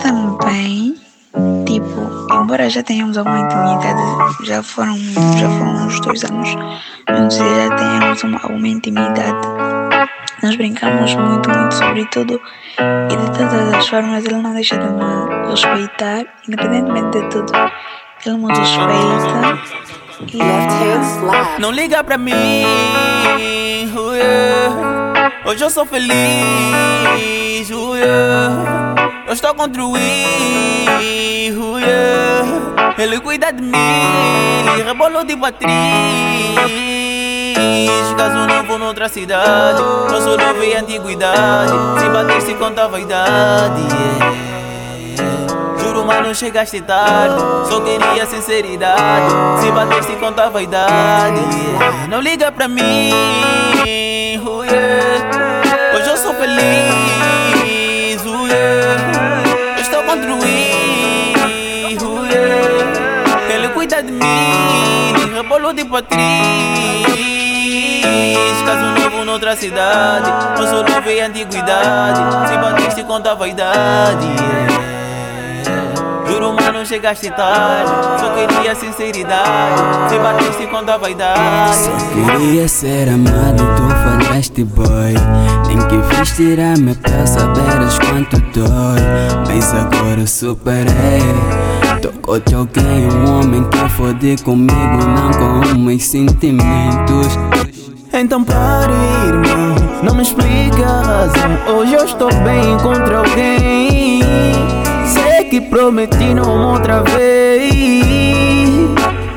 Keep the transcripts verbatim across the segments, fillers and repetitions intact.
também, tipo, embora já tenhamos alguma intimidade, já foram, já foram uns dois anos, juntos e já tenhamos uma, alguma intimidade, nós brincamos muito, muito sobre tudo e de todas as formas ele não deixa de me respeitar, independentemente de tudo, ele me respeita e... Não liga pra mim, uh, yeah. Hoje eu sou feliz, uh, yeah. Eu estou com o uh, yeah. Ele cuida de mim, rebolou tipo atriz. Caso novo noutra cidade, nosso novo e antiguidade. Se bater se conta a vaidade, yeah. Juro, mano, chegaste tarde, só queria sinceridade. Se bater se conta a vaidade, yeah. Não liga pra mim, uh, yeah. Hoje eu sou feliz, uh, yeah. Eu estou construir, uh, yeah. Ele cuida de mim, rebolou tipo atriz. Caso novo noutra cidade, nosso novo e antiguidade. Se bateste conta a vaidade, yeah. Juro, mano, chegaste tarde, só queria sinceridade. Se bateste conta a vaidade. Só queria ser amado e tu falhaste, boy. Nem que fiz tirar-me pra saberes quanto dói. Mas agora eu superei. Tocou-te alguém, um homem que fode comigo, não com os meus sentimentos. Então pare, irmão, não me explica a razão. Hoje eu estou bem, encontrei alguém. Sei que prometi não outra vez,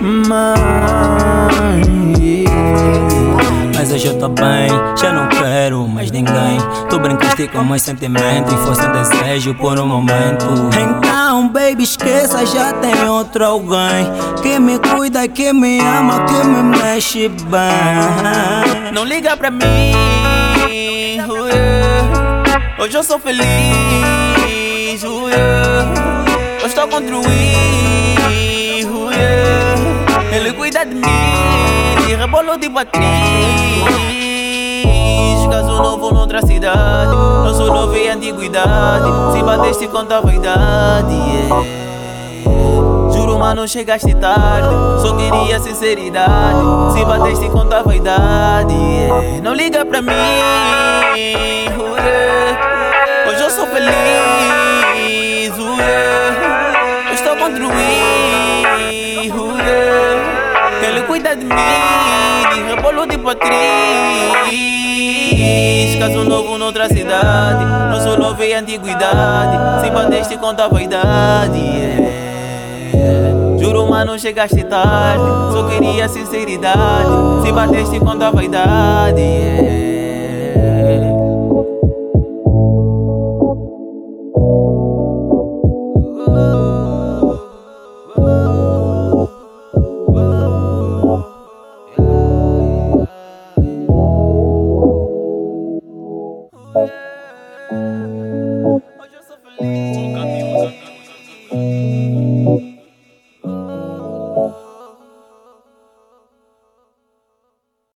mas Mas hoje eu tô bem, já não quero mais ninguém. Tu brincaste com meus sentimentos e fosse um desejo por um momento. Então, baby, esqueça, já tem outro alguém que me cuida, que me ama, que me mexe bem. Não liga pra mim, uh, yeah. Hoje eu sou feliz, uh, yeah. Eu estou construir, uh, yeah. Ele cuida de mim, rebolou tipo atriz. Caso novo noutra cidade, nosso novo e antiguidade. Se bateste conta a vaidade, yeah. Juro, mano, chegaste tarde, só queria sinceridade. Se bateste conta a vaidade, yeah. Não liga pra mim, uh, yeah. Hoje eu sou feliz, uh, yeah. Eu estou construir, uh, yeah. Ele cuida de mim, rebolou tipo atriz. Caso novo noutra cidade, nosso novo e antiguidade. Se bateste conta a vaidade, yeah. Juro, mano, chegaste tarde, só queria sinceridade. Se bateste conta a vaidade, yeah. Oh.